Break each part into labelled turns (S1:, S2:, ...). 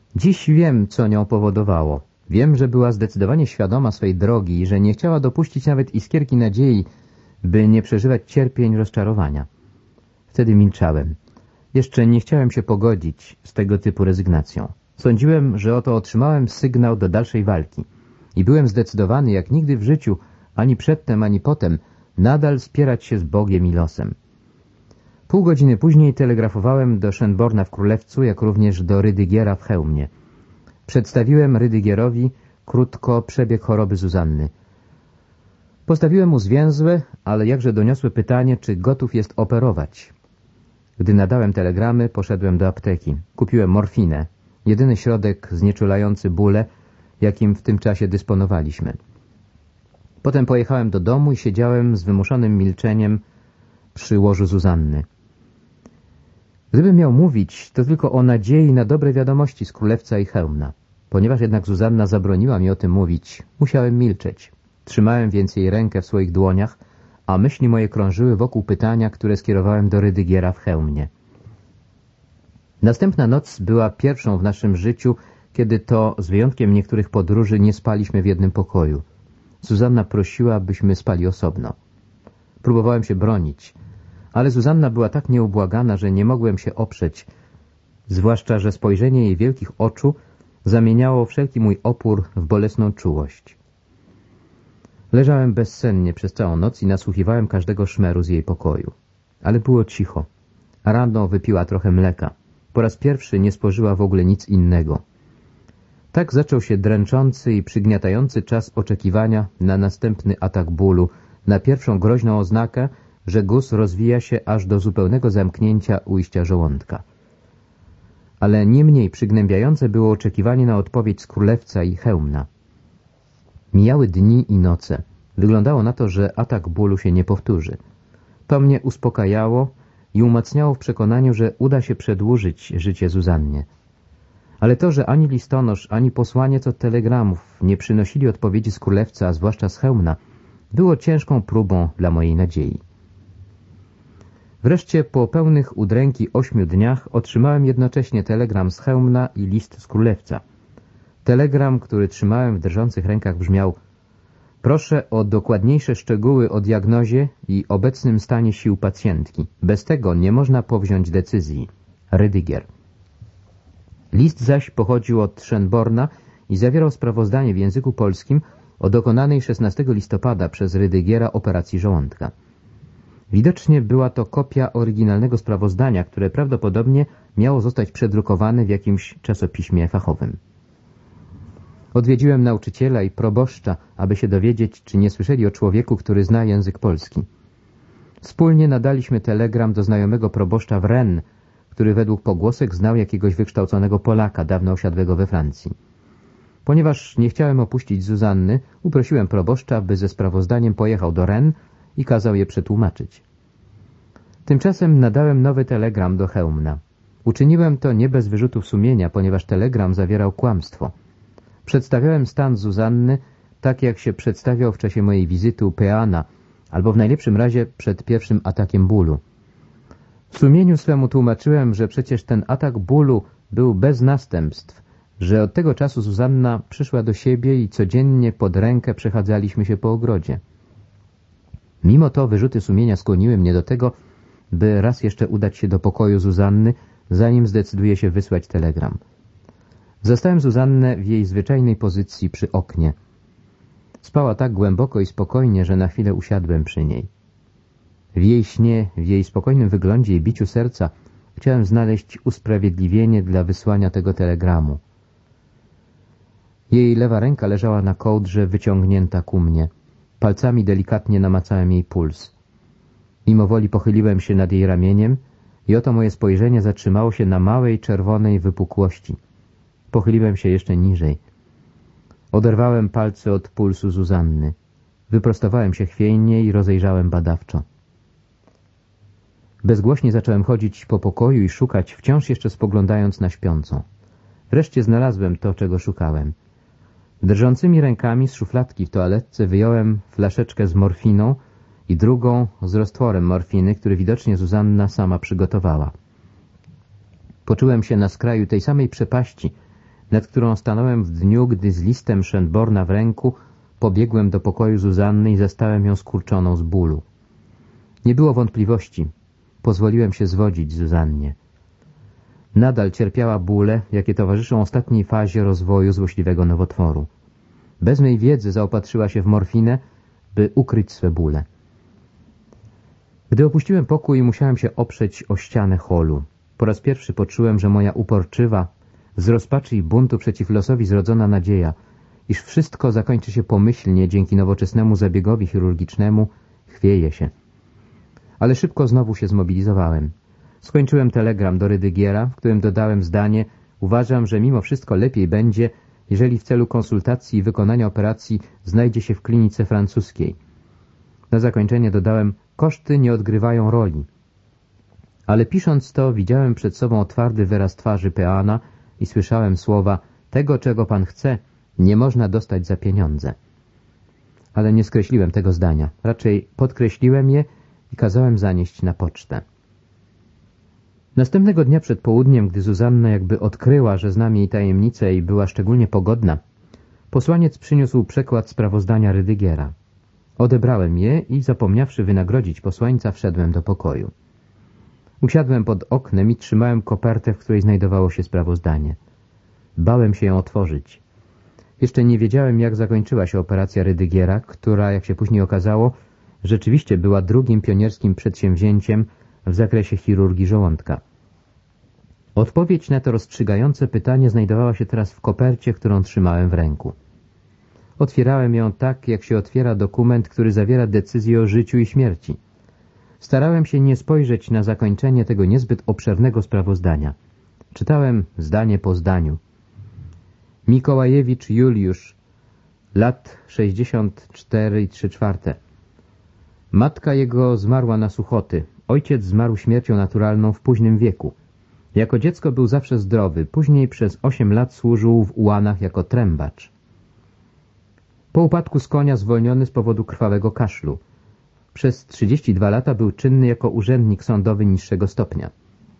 S1: Dziś wiem, co nią powodowało. Wiem, że była zdecydowanie świadoma swej drogi i że nie chciała dopuścić nawet iskierki nadziei, by nie przeżywać cierpień rozczarowania. Wtedy milczałem. Jeszcze nie chciałem się pogodzić z tego typu rezygnacją. Sądziłem, że oto otrzymałem sygnał do dalszej walki i byłem zdecydowany jak nigdy w życiu, ani przedtem, ani potem, nadal spierać się z Bogiem i losem. Pół godziny później telegrafowałem do Schönborna w Królewcu, jak również do Rydygiera w Chełmie. Przedstawiłem Rydygierowi krótko przebieg choroby Zuzanny. Postawiłem mu zwięzłe, ale jakże doniosłe pytanie, czy gotów jest operować. Gdy nadałem telegramy, poszedłem do apteki. Kupiłem morfinę, jedyny środek znieczulający bóle, jakim w tym czasie dysponowaliśmy. Potem pojechałem do domu i siedziałem z wymuszonym milczeniem przy łożu Zuzanny. Gdybym miał mówić, to tylko o nadziei na dobre wiadomości z Królewca i Chełmna. Ponieważ jednak Zuzanna zabroniła mi o tym mówić, musiałem milczeć. Trzymałem więc jej rękę w swoich dłoniach, a myśli moje krążyły wokół pytania, które skierowałem do Rydygiera w Chełmie. Następna noc była pierwszą w naszym życiu, kiedy to, z wyjątkiem niektórych podróży, nie spaliśmy w jednym pokoju. Zuzanna prosiła, byśmy spali osobno. Próbowałem się bronić, ale Zuzanna była tak nieubłagana, że nie mogłem się oprzeć, zwłaszcza, że spojrzenie jej wielkich oczu zamieniało wszelki mój opór w bolesną czułość. Leżałem bezsennie przez całą noc i nasłuchiwałem każdego szmeru z jej pokoju. Ale było cicho. A rano wypiła trochę mleka. Po raz pierwszy nie spożyła w ogóle nic innego. Tak zaczął się dręczący i przygniatający czas oczekiwania na następny atak bólu, na pierwszą groźną oznakę, że guz rozwija się aż do zupełnego zamknięcia ujścia żołądka. Ale nie mniej przygnębiające było oczekiwanie na odpowiedź z Królewca i Chełmna. Mijały dni i noce. Wyglądało na to, że atak bólu się nie powtórzy. To mnie uspokajało i umacniało w przekonaniu, że uda się przedłużyć życie Zuzannie. Ale to, że ani listonosz, ani posłaniec od telegramów nie przynosili odpowiedzi z Królewca, a zwłaszcza z Chełmna, było ciężką próbą dla mojej nadziei. Wreszcie po pełnych udręki 8 dniach otrzymałem jednocześnie telegram z Chełmna i list z Królewca. Telegram, który trzymałem w drżących rękach, brzmiał: proszę o dokładniejsze szczegóły o diagnozie i obecnym stanie sił pacjentki. Bez tego nie można powziąć decyzji. Rydygier. List zaś pochodził od Schönborna i zawierał sprawozdanie w języku polskim o dokonanej 16 listopada przez Rydygiera operacji żołądka. Widocznie była to kopia oryginalnego sprawozdania, które prawdopodobnie miało zostać przedrukowane w jakimś czasopiśmie fachowym. Odwiedziłem nauczyciela i proboszcza, aby się dowiedzieć, czy nie słyszeli o człowieku, który zna język polski. Wspólnie nadaliśmy telegram do znajomego proboszcza w Rennes, który według pogłosek znał jakiegoś wykształconego Polaka, dawno osiadłego we Francji. Ponieważ nie chciałem opuścić Zuzanny, uprosiłem proboszcza, by ze sprawozdaniem pojechał do Rennes i kazał je przetłumaczyć. Tymczasem nadałem nowy telegram do Chełmna. Uczyniłem to nie bez wyrzutów sumienia, ponieważ telegram zawierał kłamstwo. Przedstawiałem stan Zuzanny tak, jak się przedstawiał w czasie mojej wizyty u Peana, albo w najlepszym razie przed pierwszym atakiem bólu. W sumieniu swemu tłumaczyłem, że przecież ten atak bólu był bez następstw, że od tego czasu Zuzanna przyszła do siebie i codziennie pod rękę przechadzaliśmy się po ogrodzie. Mimo to wyrzuty sumienia skłoniły mnie do tego, by raz jeszcze udać się do pokoju Zuzanny, zanim zdecyduje się wysłać telegram. Zastałem Zuzannę w jej zwyczajnej pozycji przy oknie. Spała tak głęboko i spokojnie, że na chwilę usiadłem przy niej. W jej śnie, w jej spokojnym wyglądzie i biciu serca chciałem znaleźć usprawiedliwienie dla wysłania tego telegramu. Jej lewa ręka leżała na kołdrze wyciągnięta ku mnie. Palcami delikatnie namacałem jej puls. Mimowoli pochyliłem się nad jej ramieniem i oto moje spojrzenie zatrzymało się na małej czerwonej wypukłości. Pochyliłem się jeszcze niżej. Oderwałem palce od pulsu Zuzanny. Wyprostowałem się chwiejnie i rozejrzałem badawczo. Bezgłośnie zacząłem chodzić po pokoju i szukać, wciąż jeszcze spoglądając na śpiącą. Wreszcie znalazłem to, czego szukałem. Drżącymi rękami z szufladki w toaletce wyjąłem flaszeczkę z morfiną i drugą z roztworem morfiny, który widocznie Zuzanna sama przygotowała. Poczułem się na skraju tej samej przepaści, nad którą stanąłem w dniu, gdy z listem Schönborna w ręku pobiegłem do pokoju Zuzanny i zastałem ją skurczoną z bólu. Nie było wątpliwości. Pozwoliłem się zwodzić Zuzannie. Nadal cierpiała bóle, jakie towarzyszą ostatniej fazie rozwoju złośliwego nowotworu. Bez mej wiedzy zaopatrzyła się w morfinę, by ukryć swe bóle. Gdy opuściłem pokój i musiałem się oprzeć o ścianę holu, po raz pierwszy poczułem, że moja uporczywa, z rozpaczy i buntu przeciw losowi zrodzona nadzieja, iż wszystko zakończy się pomyślnie dzięki nowoczesnemu zabiegowi chirurgicznemu, chwieje się. Ale szybko znowu się zmobilizowałem. Skończyłem telegram do Rydygiera, w którym dodałem zdanie: uważam, że mimo wszystko lepiej będzie, jeżeli w celu konsultacji i wykonania operacji znajdzie się w klinice francuskiej. Na zakończenie dodałem: koszty nie odgrywają roli. Ale pisząc to, widziałem przed sobą twardy wyraz twarzy Peana i słyszałem słowa: tego, czego pan chce, nie można dostać za pieniądze. Ale nie skreśliłem tego zdania. Raczej podkreśliłem je i kazałem zanieść na pocztę. Następnego dnia przed południem, gdy Zuzanna jakby odkryła, że znam jej tajemnicę i była szczególnie pogodna, posłaniec przyniósł przekład sprawozdania Rydygiera. Odebrałem je i, zapomniawszy wynagrodzić posłańca, wszedłem do pokoju. Usiadłem pod oknem i trzymałem kopertę, w której znajdowało się sprawozdanie. Bałem się ją otworzyć. Jeszcze nie wiedziałem, jak zakończyła się operacja Rydygiera, która, jak się później okazało, rzeczywiście była drugim pionierskim przedsięwzięciem w zakresie chirurgii żołądka. Odpowiedź na to rozstrzygające pytanie znajdowała się teraz w kopercie, którą trzymałem w ręku. Otwierałem ją tak, jak się otwiera dokument, który zawiera decyzję o życiu i śmierci. Starałem się nie spojrzeć na zakończenie tego niezbyt obszernego sprawozdania. Czytałem zdanie po zdaniu. Mikołajewicz Juliusz, lat 64 i 3/4. Matka jego zmarła na suchoty. Ojciec zmarł śmiercią naturalną w późnym wieku. Jako dziecko był zawsze zdrowy. Później przez 8 lat służył w ułanach jako trębacz. Po upadku z konia zwolniony z powodu krwawego kaszlu. Przez 32 lata był czynny jako urzędnik sądowy niższego stopnia.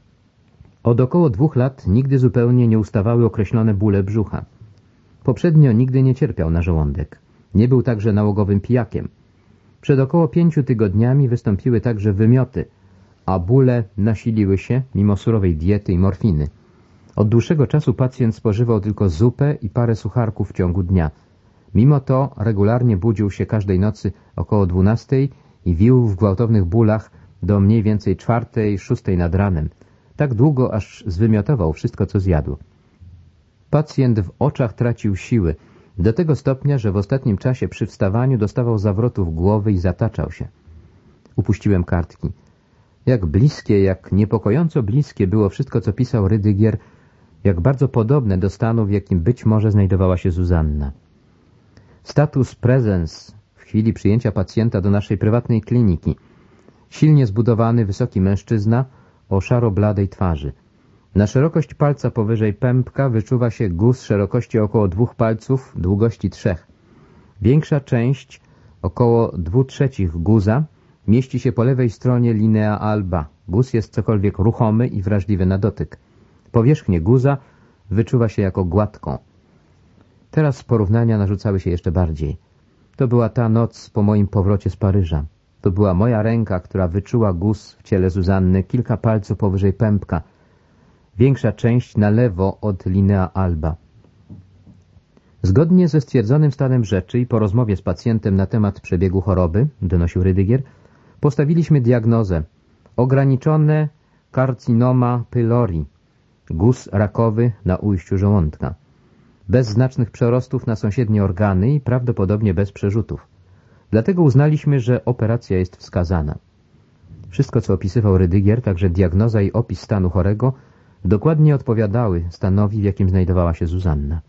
S1: Od około 2 lat nigdy zupełnie nie ustawały określone bóle brzucha. Poprzednio nigdy nie cierpiał na żołądek. Nie był także nałogowym pijakiem. Przed około 5 tygodniami wystąpiły także wymioty, a bóle nasiliły się mimo surowej diety i morfiny. Od dłuższego czasu pacjent spożywał tylko zupę i parę sucharków w ciągu dnia. Mimo to regularnie budził się każdej nocy około 12 i wił w gwałtownych bólach do mniej więcej 4, 6 nad ranem. Tak długo, aż zwymiotował wszystko, co zjadł. Pacjent w oczach tracił siły, do tego stopnia, że w ostatnim czasie przy wstawaniu dostawał zawrotów głowy i zataczał się. Upuściłem kartki. Jak bliskie, jak niepokojąco bliskie było wszystko, co pisał Rydygier, jak bardzo podobne do stanu, w jakim być może znajdowała się Zuzanna. Status presens w chwili przyjęcia pacjenta do naszej prywatnej kliniki. Silnie zbudowany, wysoki mężczyzna o szaro-bladej twarzy. Na szerokość palca powyżej pępka wyczuwa się guz szerokości około 2 palców, długości 3. Większa część, około 2/3 guza, mieści się po lewej stronie linea alba. Guz jest cokolwiek ruchomy i wrażliwy na dotyk. Powierzchnię guza wyczuwa się jako gładką. Teraz porównania narzucały się jeszcze bardziej. To była ta noc po moim powrocie z Paryża. To była moja ręka, która wyczuła guz w ciele Zuzanny, kilka palców powyżej pępka. Większa część na lewo od linea alba. Zgodnie ze stwierdzonym stanem rzeczy i po rozmowie z pacjentem na temat przebiegu choroby, donosił Rydygier, postawiliśmy diagnozę: ograniczone karcinoma pylori, guz rakowy na ujściu żołądka, bez znacznych przerostów na sąsiednie organy i prawdopodobnie bez przerzutów. Dlatego uznaliśmy, że operacja jest wskazana. Wszystko, co opisywał Rydygier, także diagnoza i opis stanu chorego, dokładnie odpowiadały stanowi, w jakim znajdowała się Zuzanna.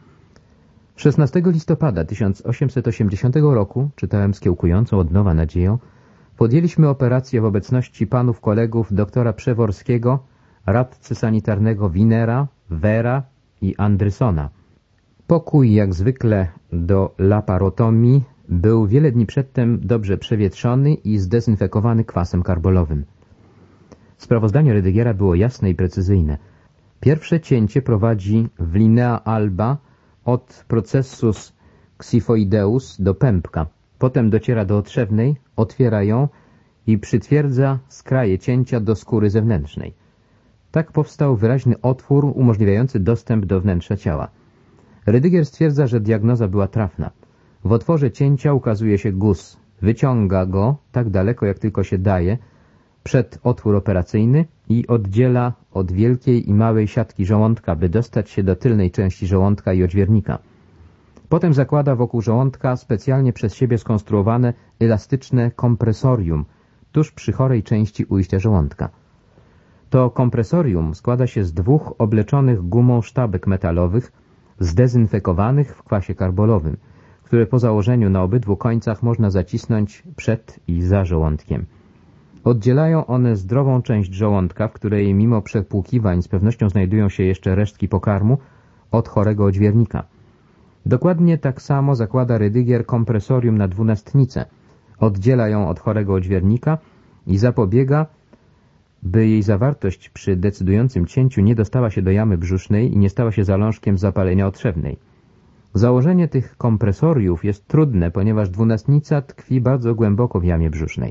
S1: 16 listopada 1880 roku, czytałem z kiełkującą od nowa nadzieją, podjęliśmy operację w obecności panów kolegów doktora Przeworskiego, radcy sanitarnego Winera, Wera i Andrysona. Pokój, jak zwykle do laparotomii, był wiele dni przedtem dobrze przewietrzony i zdezynfekowany kwasem karbolowym. Sprawozdanie Rydygiera było jasne i precyzyjne. Pierwsze cięcie prowadzi w linea alba od processus xiphoideus do pępka. Potem dociera do otrzewnej, otwiera ją i przytwierdza skraje cięcia do skóry zewnętrznej. Tak powstał wyraźny otwór umożliwiający dostęp do wnętrza ciała. Rydygier stwierdza, że diagnoza była trafna. W otworze cięcia ukazuje się guz. Wyciąga go tak daleko, jak tylko się daje, przed otwór operacyjny i oddziela od wielkiej i małej siatki żołądka, by dostać się do tylnej części żołądka i odźwiernika. Potem zakłada wokół żołądka specjalnie przez siebie skonstruowane elastyczne kompresorium tuż przy chorej części ujścia żołądka. To kompresorium składa się z 2 obleczonych gumą sztabek metalowych zdezynfekowanych w kwasie karbolowym, które po założeniu na obydwu końcach można zacisnąć przed i za żołądkiem. Oddzielają one zdrową część żołądka, w której mimo przepłukiwań z pewnością znajdują się jeszcze resztki pokarmu, od chorego odźwiernika. Dokładnie tak samo zakłada Rydygier kompresorium na dwunastnicę. Oddziela ją od chorego odźwiernika i zapobiega, by jej zawartość przy decydującym cięciu nie dostała się do jamy brzusznej i nie stała się zalążkiem zapalenia otrzewnej. Założenie tych kompresoriów jest trudne, ponieważ dwunastnica tkwi bardzo głęboko w jamie brzusznej.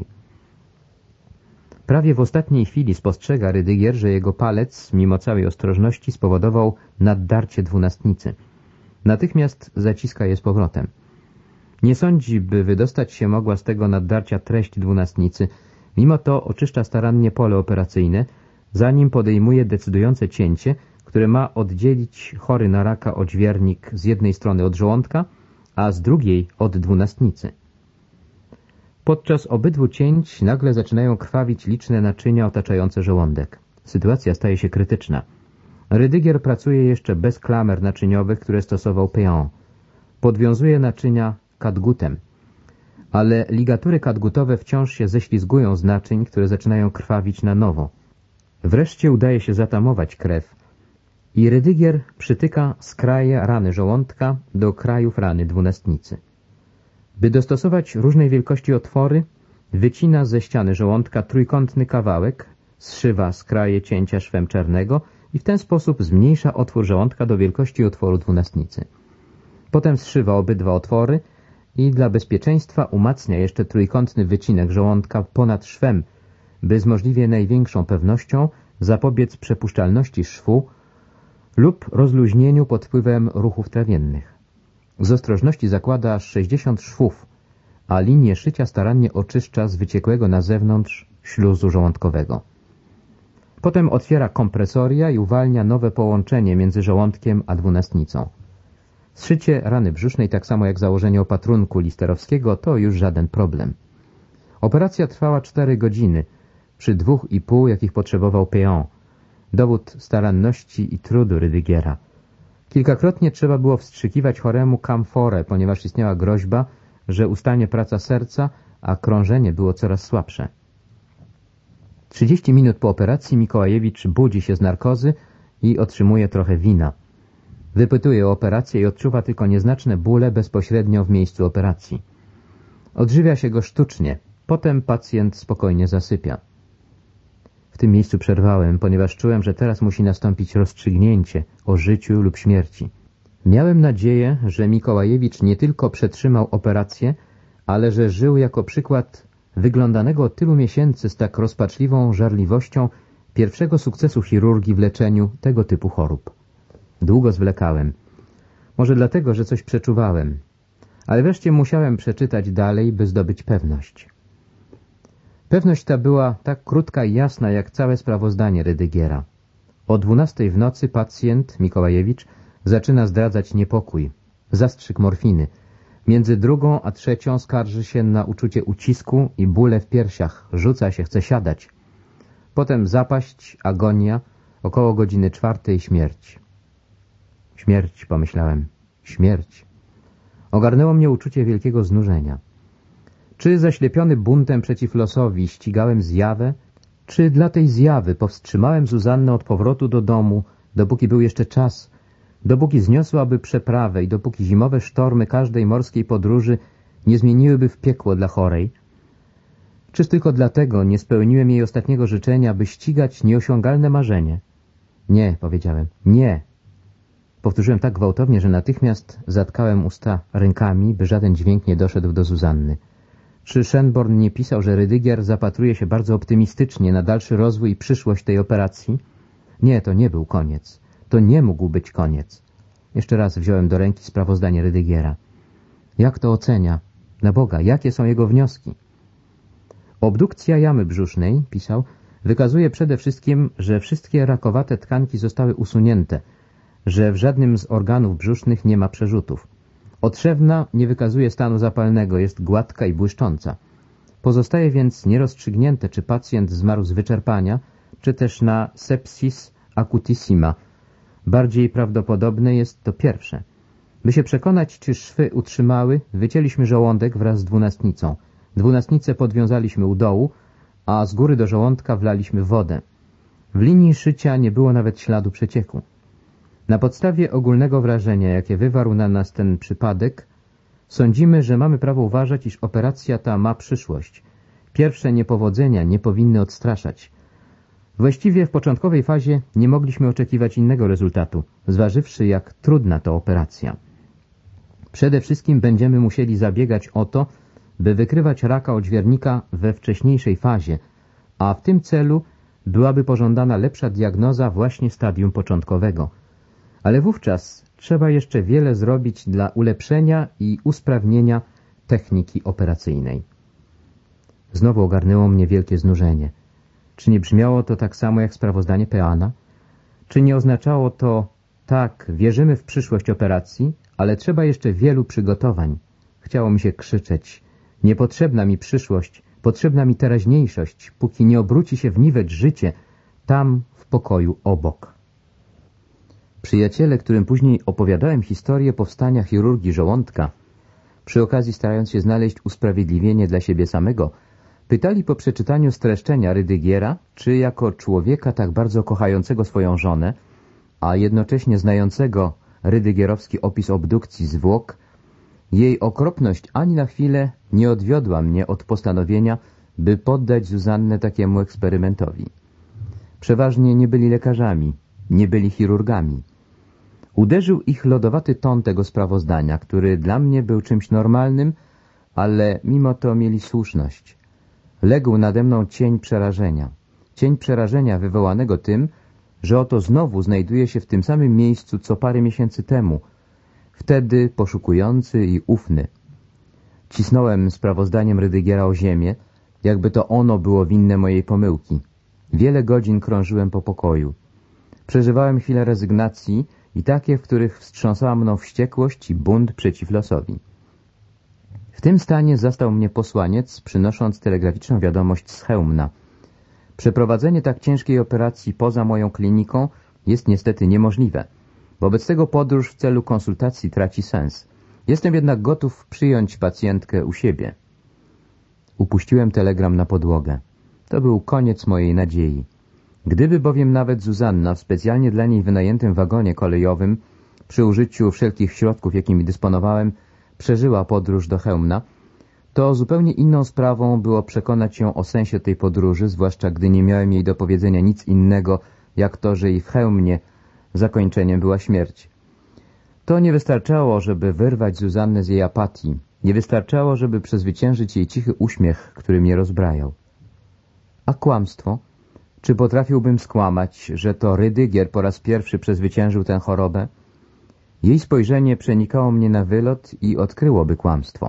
S1: Prawie w ostatniej chwili spostrzega Rydygier, że jego palec, mimo całej ostrożności, spowodował naddarcie dwunastnicy. Natychmiast zaciska je z powrotem. Nie sądzi, by wydostać się mogła z tego naddarcia treść dwunastnicy, mimo to oczyszcza starannie pole operacyjne, zanim podejmuje decydujące cięcie, które ma oddzielić chory na raka odźwiernik z jednej strony od żołądka, a z drugiej od dwunastnicy. Podczas obydwu cięć nagle zaczynają krwawić liczne naczynia otaczające żołądek. Sytuacja staje się krytyczna. Rydygier pracuje jeszcze bez klamer naczyniowych, które stosował Péan. Podwiązuje naczynia katgutem, ale ligatury katgutowe wciąż się ześlizgują z naczyń, które zaczynają krwawić na nowo. Wreszcie udaje się zatamować krew i Rydygier przytyka skraje rany żołądka do krajów rany dwunastnicy. By dostosować różnej wielkości otwory, wycina ze ściany żołądka trójkątny kawałek, zszywa skraje cięcia szwem czarnego i w ten sposób zmniejsza otwór żołądka do wielkości otworu dwunastnicy. Potem zszywa obydwa otwory i dla bezpieczeństwa umacnia jeszcze trójkątny wycinek żołądka ponad szwem, by z możliwie największą pewnością zapobiec przepuszczalności szwu lub rozluźnieniu pod wpływem ruchów trawiennych. Z ostrożności zakłada aż 60 szwów, a linię szycia starannie oczyszcza z wyciekłego na zewnątrz śluzu żołądkowego. Potem otwiera kompresoria i uwalnia nowe połączenie między żołądkiem a dwunastnicą. Zszycie rany brzusznej, tak samo jak założenie opatrunku listerowskiego, to już żaden problem. Operacja trwała 4 godziny, przy 2,5, jakich potrzebował Péan. Dowód staranności i trudu Rydygiera. Kilkakrotnie trzeba było wstrzykiwać choremu kamforę, ponieważ istniała groźba, że ustanie praca serca, a krążenie było coraz słabsze. 30 minut po operacji Mikołajewicz budzi się z narkozy i otrzymuje trochę wina. Wypytuje o operację i odczuwa tylko nieznaczne bóle bezpośrednio w miejscu operacji. Odżywia się go sztucznie, potem pacjent spokojnie zasypia. W tym miejscu przerwałem, ponieważ czułem, że teraz musi nastąpić rozstrzygnięcie o życiu lub śmierci. Miałem nadzieję, że Mikołajewicz nie tylko przetrzymał operację, ale że żył jako przykład wyglądanego od tylu miesięcy z tak rozpaczliwą żarliwością pierwszego sukcesu chirurgii w leczeniu tego typu chorób. Długo zwlekałem. Może dlatego, że coś przeczuwałem. Ale wreszcie musiałem przeczytać dalej, by zdobyć pewność. Pewność ta była tak krótka i jasna, jak całe sprawozdanie Rydygiera. O 12 w nocy pacjent, Mikołajewicz, zaczyna zdradzać niepokój. Zastrzyk morfiny. Między 2 a 3 skarży się na uczucie ucisku i bóle w piersiach. Rzuca się, chce siadać. Potem zapaść, agonia, około godziny 4 śmierć. Śmierć, pomyślałem. Śmierć. Ogarnęło mnie uczucie wielkiego znużenia. Czy zaślepiony buntem przeciw losowi ścigałem zjawę, czy dla tej zjawy powstrzymałem Zuzannę od powrotu do domu, dopóki był jeszcze czas, dopóki zniosłaby przeprawę i dopóki zimowe sztormy każdej morskiej podróży nie zmieniłyby w piekło dla chorej? Czyż tylko dlatego nie spełniłem jej ostatniego życzenia, by ścigać nieosiągalne marzenie? Nie, powiedziałem. Nie! Powtórzyłem tak gwałtownie, że natychmiast zatkałem usta rękami, by żaden dźwięk nie doszedł do Zuzanny. Czy Schönborn nie pisał, że Rydygier zapatruje się bardzo optymistycznie na dalszy rozwój i przyszłość tej operacji? Nie, to nie był koniec. To nie mógł być koniec. Jeszcze raz wziąłem do ręki sprawozdanie Rydygiera. Jak to ocenia? Na Boga, jakie są jego wnioski? Obdukcja jamy brzusznej, pisał, wykazuje przede wszystkim, że wszystkie rakowate tkanki zostały usunięte, że w żadnym z organów brzusznych nie ma przerzutów. Otrzewna nie wykazuje stanu zapalnego, jest gładka i błyszcząca. Pozostaje więc nierozstrzygnięte, czy pacjent zmarł z wyczerpania, czy też na sepsis acutissima. Bardziej prawdopodobne jest to pierwsze. By się przekonać, czy szwy utrzymały, wycięliśmy żołądek wraz z dwunastnicą. Dwunastnicę podwiązaliśmy u dołu, a z góry do żołądka wlaliśmy wodę. W linii szycia nie było nawet śladu przecieku. Na podstawie ogólnego wrażenia, jakie wywarł na nas ten przypadek, sądzimy, że mamy prawo uważać, iż operacja ta ma przyszłość. Pierwsze niepowodzenia nie powinny odstraszać. Właściwie w początkowej fazie nie mogliśmy oczekiwać innego rezultatu, zważywszy, jak trudna to operacja. Przede wszystkim będziemy musieli zabiegać o to, by wykrywać raka odźwiernika we wcześniejszej fazie, a w tym celu byłaby pożądana lepsza diagnoza właśnie stadium początkowego. Ale wówczas trzeba jeszcze wiele zrobić dla ulepszenia i usprawnienia techniki operacyjnej. Znowu ogarnęło mnie wielkie znużenie. Czy nie brzmiało to tak samo jak sprawozdanie Peana? Czy nie oznaczało to, tak, wierzymy w przyszłość operacji, ale trzeba jeszcze wielu przygotowań? Chciało mi się krzyczeć. Niepotrzebna mi przyszłość, potrzebna mi teraźniejszość, póki nie obróci się w niwecz życie, tam w pokoju obok. Przyjaciele, którym później opowiadałem historię powstania chirurgii żołądka, przy okazji starając się znaleźć usprawiedliwienie dla siebie samego, pytali po przeczytaniu streszczenia Rydygiera, czy jako człowieka tak bardzo kochającego swoją żonę, a jednocześnie znającego rydygierowski opis obdukcji zwłok, jej okropność ani na chwilę nie odwiodła mnie od postanowienia, by poddać Zuzannę takiemu eksperymentowi. Przeważnie nie byli lekarzami, nie byli chirurgami. Uderzył ich lodowaty ton tego sprawozdania, który dla mnie był czymś normalnym, ale mimo to mieli słuszność. Legł nade mną cień przerażenia wywołanego tym, że oto znowu znajduje się w tym samym miejscu co parę miesięcy temu, wtedy poszukujący i ufny. Cisnąłem sprawozdaniem Rydygiera o ziemię, jakby to ono było winne mojej pomyłki. Wiele godzin krążyłem po pokoju. Przeżywałem chwile rezygnacji i takie, w których wstrząsała mną wściekłość i bunt przeciw losowi. W tym stanie zastał mnie posłaniec, przynosząc telegraficzną wiadomość z Chełmna. Przeprowadzenie tak ciężkiej operacji poza moją kliniką jest niestety niemożliwe. Wobec tego podróż w celu konsultacji traci sens. Jestem jednak gotów przyjąć pacjentkę u siebie. Upuściłem telegram na podłogę. To był koniec mojej nadziei. Gdyby bowiem nawet Zuzanna w specjalnie dla niej wynajętym wagonie kolejowym, przy użyciu wszelkich środków, jakimi dysponowałem, przeżyła podróż do Chełmna, to zupełnie inną sprawą było przekonać ją o sensie tej podróży, zwłaszcza gdy nie miałem jej do powiedzenia nic innego, jak to, że i w Chełmnie zakończeniem była śmierć. To nie wystarczało, żeby wyrwać Zuzannę z jej apatii. Nie wystarczało, żeby przezwyciężyć jej cichy uśmiech, który mnie rozbrajał. A kłamstwo? Czy potrafiłbym skłamać, że to Rydygier po raz pierwszy przezwyciężył tę chorobę? Jej spojrzenie przenikało mnie na wylot i odkryłoby kłamstwo.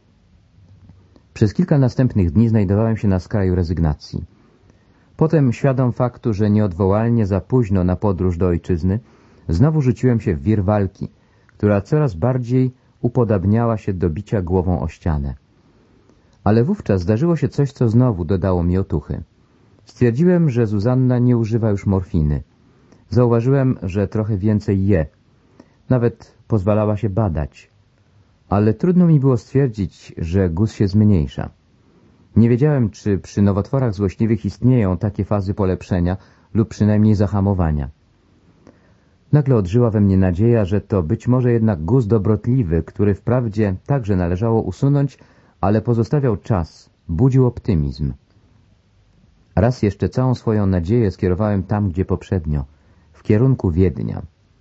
S1: Przez kilka następnych dni znajdowałem się na skraju rezygnacji. Potem, świadom faktu, że nieodwołalnie za późno na podróż do ojczyzny, znowu rzuciłem się w wir walki, która coraz bardziej upodabniała się do bicia głową o ścianę. Ale wówczas zdarzyło się coś, co znowu dodało mi otuchy. Stwierdziłem, że Zuzanna nie używa już morfiny. Zauważyłem, że trochę więcej je. Nawet pozwalała się badać. Ale trudno mi było stwierdzić, że guz się zmniejsza. Nie wiedziałem, czy przy nowotworach złośliwych istnieją takie fazy polepszenia lub przynajmniej zahamowania. Nagle odżyła we mnie nadzieja, że to być może jednak guz dobrotliwy, który wprawdzie także należało usunąć, ale pozostawiał czas, budził optymizm. Raz jeszcze całą swoją nadzieję skierowałem tam, gdzie poprzednio, w kierunku Wiednia.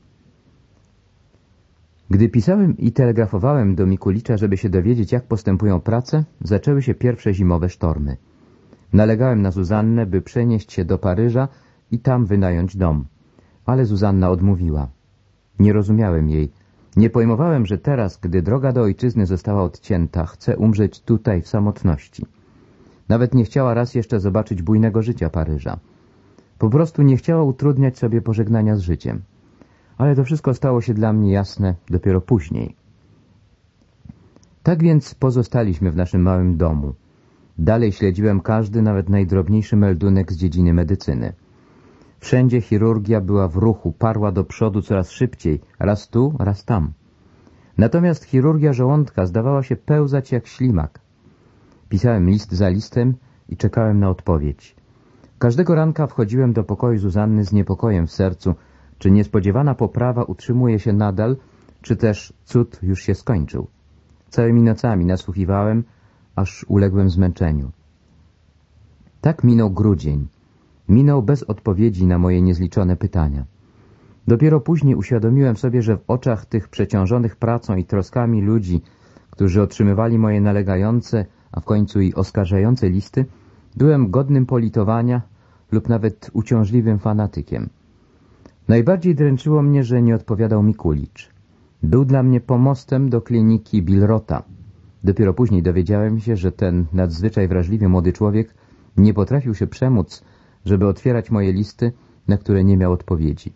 S1: Gdy pisałem i telegrafowałem do Mikulicza, żeby się dowiedzieć, jak postępują prace, zaczęły się pierwsze zimowe sztormy. Nalegałem na Zuzannę, by przenieść się do Paryża i tam wynająć dom. Ale Zuzanna odmówiła. Nie rozumiałem jej. Nie pojmowałem, że teraz, gdy droga do ojczyzny została odcięta, chce umrzeć tutaj w samotności. Nawet nie chciała raz jeszcze zobaczyć bujnego życia Paryża. Po prostu nie chciała utrudniać sobie pożegnania z życiem. Ale to wszystko stało się dla mnie jasne dopiero później. Tak więc pozostaliśmy w naszym małym domu. Dalej śledziłem każdy, nawet najdrobniejszy meldunek z dziedziny medycyny. Wszędzie chirurgia była w ruchu, parła do przodu coraz szybciej, raz tu, raz tam. Natomiast chirurgia żołądka zdawała się pełzać jak ślimak. Pisałem list za listem i czekałem na odpowiedź. Każdego ranka wchodziłem do pokoju Zuzanny z niepokojem w sercu, czy niespodziewana poprawa utrzymuje się nadal, czy też cud już się skończył. Całymi nocami nasłuchiwałem, aż uległem zmęczeniu. Tak minął grudzień. Minął bez odpowiedzi na moje niezliczone pytania. Dopiero później uświadomiłem sobie, że w oczach tych przeciążonych pracą i troskami ludzi, którzy otrzymywali moje nalegające, a w końcu i oskarżające listy, byłem godnym politowania lub nawet uciążliwym fanatykiem. Najbardziej dręczyło mnie, że nie odpowiadał Mikulicz. Był dla mnie pomostem do kliniki Billrota. Dopiero później dowiedziałem się, że ten nadzwyczaj wrażliwy młody człowiek nie potrafił się przemóc, żeby otwierać moje listy, na które nie miał odpowiedzi.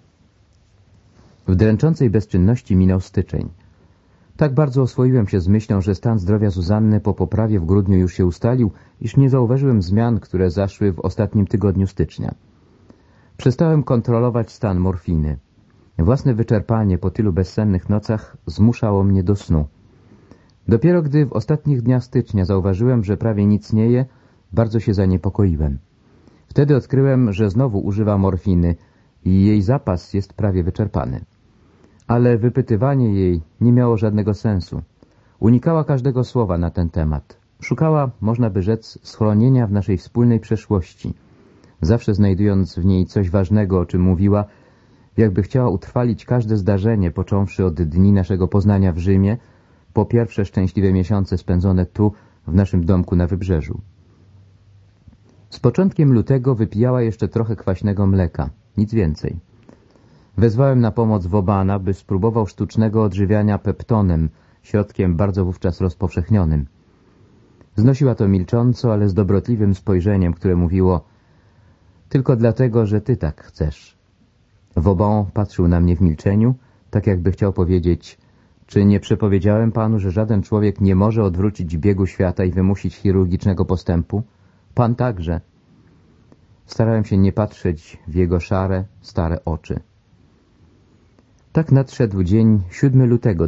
S1: W dręczącej bezczynności minął styczeń. Tak bardzo oswoiłem się z myślą, że stan zdrowia Zuzanny po poprawie w grudniu już się ustalił, iż nie zauważyłem zmian, które zaszły w ostatnim tygodniu stycznia. Przestałem kontrolować stan morfiny. Własne wyczerpanie po tylu bezsennych nocach zmuszało mnie do snu. Dopiero gdy w ostatnich dniach stycznia zauważyłem, że prawie nic nie je, bardzo się zaniepokoiłem. Wtedy odkryłem, że znowu używa morfiny i jej zapas jest prawie wyczerpany. Ale wypytywanie jej nie miało żadnego sensu. Unikała każdego słowa na ten temat. Szukała, można by rzec, schronienia w naszej wspólnej przeszłości. Zawsze znajdując w niej coś ważnego, o czym mówiła, jakby chciała utrwalić każde zdarzenie, począwszy od dni naszego poznania w Rzymie, po pierwsze szczęśliwe miesiące spędzone tu, w naszym domku na Wybrzeżu. Z początkiem lutego wypijała jeszcze trochę kwaśnego mleka, nic więcej. Wezwałem na pomoc Wobana, by spróbował sztucznego odżywiania peptonem, środkiem bardzo wówczas rozpowszechnionym. Znosiła to milcząco, ale z dobrotliwym spojrzeniem, które mówiło: tylko dlatego, że ty tak chcesz. Woban patrzył na mnie w milczeniu, tak jakby chciał powiedzieć: czy nie przepowiedziałem panu, że żaden człowiek nie może odwrócić biegu świata i wymusić chirurgicznego postępu? Pan także. Starałem się nie patrzeć w jego szare, stare oczy. Tak nadszedł dzień 7 lutego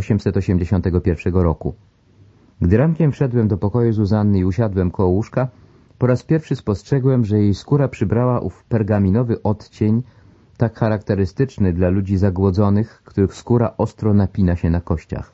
S1: 1881 roku. Gdy rankiem wszedłem do pokoju Zuzanny i usiadłem koło łóżka, po raz pierwszy spostrzegłem, że jej skóra przybrała ów pergaminowy odcień, tak charakterystyczny dla ludzi zagłodzonych, których skóra ostro napina się na kościach.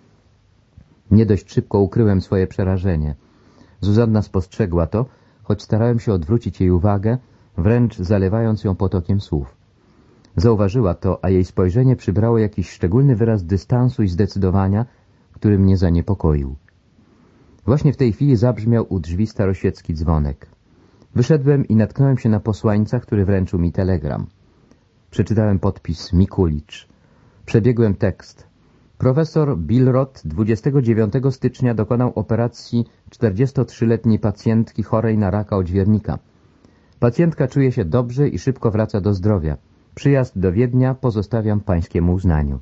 S1: Nie dość szybko ukryłem swoje przerażenie. Zuzanna spostrzegła to, choć starałem się odwrócić jej uwagę, wręcz zalewając ją potokiem słów. Zauważyła to, a jej spojrzenie przybrało jakiś szczególny wyraz dystansu i zdecydowania, który mnie zaniepokoił. Właśnie w tej chwili zabrzmiał u drzwi staroświecki dzwonek. Wyszedłem i natknąłem się na posłańca, który wręczył mi telegram. Przeczytałem podpis Mikulicz. Przebiegłem tekst. Profesor Billrot 29 stycznia dokonał operacji 43-letniej pacjentki chorej na raka odźwiernika. Pacjentka czuje się dobrze i szybko wraca do zdrowia. Przyjazd do Wiednia pozostawiam pańskiemu uznaniu.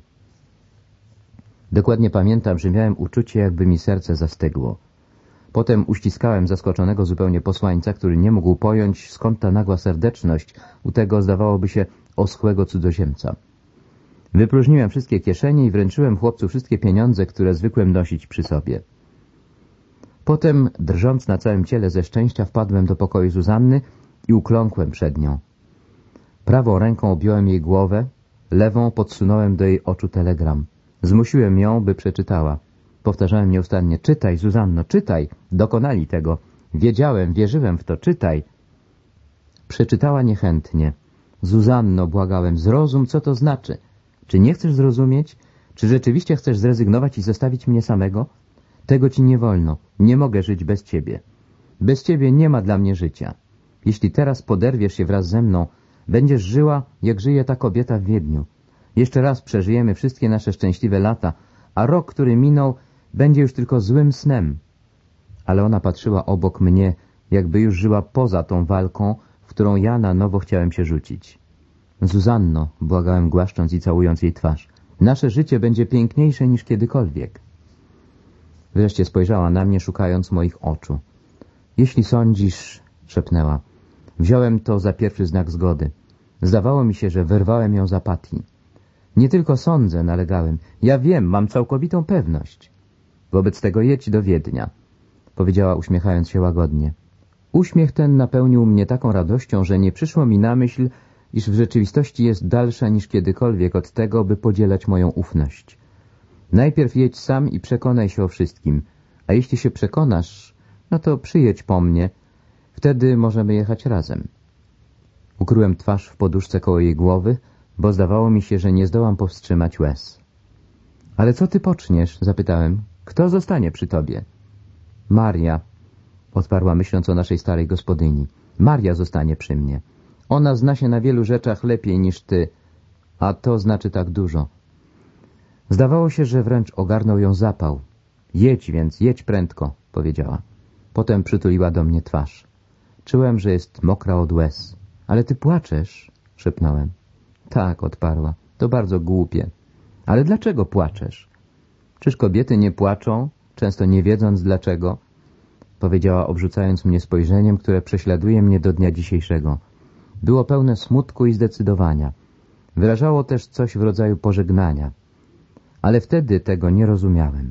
S1: Dokładnie pamiętam, że miałem uczucie, jakby mi serce zastygło. Potem uściskałem zaskoczonego zupełnie posłańca, który nie mógł pojąć, skąd ta nagła serdeczność u tego, zdawałoby się, oschłego cudzoziemca. Wypróżniłem wszystkie kieszenie i wręczyłem chłopcu wszystkie pieniądze, które zwykłem nosić przy sobie. Potem, drżąc na całym ciele ze szczęścia, wpadłem do pokoju Zuzanny i ukląkłem przed nią. Prawą ręką objąłem jej głowę, lewą podsunąłem do jej oczu telegram. Zmusiłem ją, by przeczytała. Powtarzałem nieustannie: czytaj, Zuzanno, czytaj! Dokonali tego. Wiedziałem, wierzyłem w to, czytaj! Przeczytała niechętnie. Zuzanno, błagałem, zrozum, co to znaczy. Czy nie chcesz zrozumieć? Czy rzeczywiście chcesz zrezygnować i zostawić mnie samego? Tego ci nie wolno. Nie mogę żyć bez ciebie. Bez ciebie nie ma dla mnie życia. Jeśli teraz poderwiesz się wraz ze mną, będziesz żyła, jak żyje ta kobieta w Wiedniu. Jeszcze raz przeżyjemy wszystkie nasze szczęśliwe lata, a rok, który minął, będzie już tylko złym snem. Ale ona patrzyła obok mnie, jakby już żyła poza tą walką, w którą ja na nowo chciałem się rzucić. Zuzanno, błagałem, głaszcząc i całując jej twarz, nasze życie będzie piękniejsze niż kiedykolwiek. Wreszcie spojrzała na mnie, szukając moich oczu. Jeśli sądzisz, szepnęła, wziąłem to za pierwszy znak zgody. Zdawało mi się, że wyrwałem ją z apatii. Nie tylko sądzę, nalegałem. Ja wiem, mam całkowitą pewność. Wobec tego jedź do Wiednia, powiedziała, uśmiechając się łagodnie. Uśmiech ten napełnił mnie taką radością, że nie przyszło mi na myśl, iż w rzeczywistości jest dalsza niż kiedykolwiek od tego, by podzielać moją ufność. Najpierw jedź sam i przekonaj się o wszystkim, a jeśli się przekonasz, no to przyjedź po mnie, wtedy możemy jechać razem. Ukryłem twarz w poduszce koło jej głowy, bo zdawało mi się, że nie zdołam powstrzymać łez. Ale co ty poczniesz? Zapytałem. Kto zostanie przy tobie? Maria, odparła, myśląc o naszej starej gospodyni. Maria zostanie przy mnie. Ona zna się na wielu rzeczach lepiej niż ty, a to znaczy tak dużo. Zdawało się, że wręcz ogarnął ją zapał. Jedź więc, jedź prędko, powiedziała. Potem przytuliła do mnie twarz. Czułem, że jest mokra od łez. Ale ty płaczesz, szepnąłem. Tak, odparła, to bardzo głupie. Ale dlaczego płaczesz? Czyż kobiety nie płaczą, często nie wiedząc dlaczego? Powiedziała, obrzucając mnie spojrzeniem, które prześladuje mnie do dnia dzisiejszego. Było pełne smutku i zdecydowania. Wyrażało też coś w rodzaju pożegnania. Ale wtedy tego nie rozumiałem.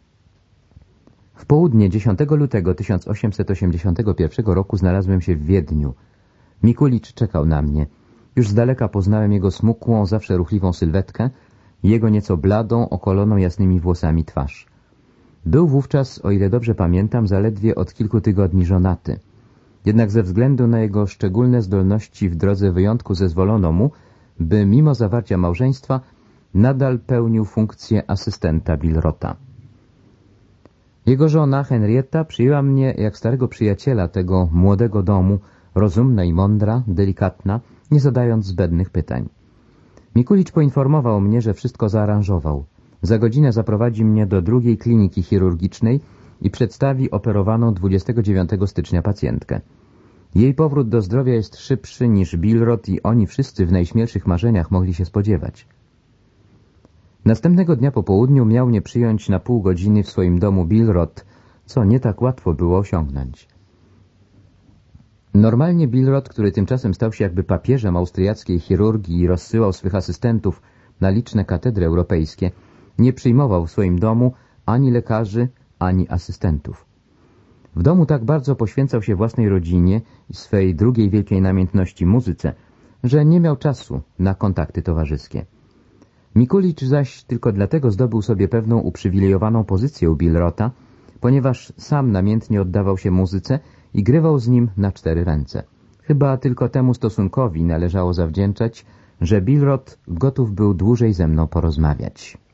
S1: W południe 10 lutego 1881 roku znalazłem się w Wiedniu. Mikulicz czekał na mnie. Już z daleka poznałem jego smukłą, zawsze ruchliwą sylwetkę i jego nieco bladą, okoloną jasnymi włosami twarz. Był wówczas, o ile dobrze pamiętam, zaledwie od kilku tygodni żonaty. Jednak ze względu na jego szczególne zdolności w drodze wyjątku zezwolono mu, by mimo zawarcia małżeństwa nadal pełnił funkcję asystenta Billrota. Jego żona, Henrietta, przyjęła mnie jak starego przyjaciela tego młodego domu, rozumna i mądra, delikatna, nie zadając zbędnych pytań. Mikulicz poinformował mnie, że wszystko zaaranżował. Za godzinę zaprowadzi mnie do drugiej kliniki chirurgicznej i przedstawi operowaną 29 stycznia pacjentkę. Jej powrót do zdrowia jest szybszy niż Billrot i oni wszyscy w najśmielszych marzeniach mogli się spodziewać. Następnego dnia po południu miał mnie przyjąć na pół godziny w swoim domu Billrot, co nie tak łatwo było osiągnąć. Normalnie Billrot, który tymczasem stał się jakby papieżem austriackiej chirurgii i rozsyłał swych asystentów na liczne katedry europejskie, nie przyjmował w swoim domu ani lekarzy, ani asystentów. W domu tak bardzo poświęcał się własnej rodzinie i swej drugiej wielkiej namiętności muzyce, że nie miał czasu na kontakty towarzyskie. Mikulicz zaś tylko dlatego zdobył sobie pewną uprzywilejowaną pozycję u Billrota, ponieważ sam namiętnie oddawał się muzyce i grywał z nim na 4 ręce. Chyba tylko temu stosunkowi należało zawdzięczać, że Billrot gotów był dłużej ze mną porozmawiać.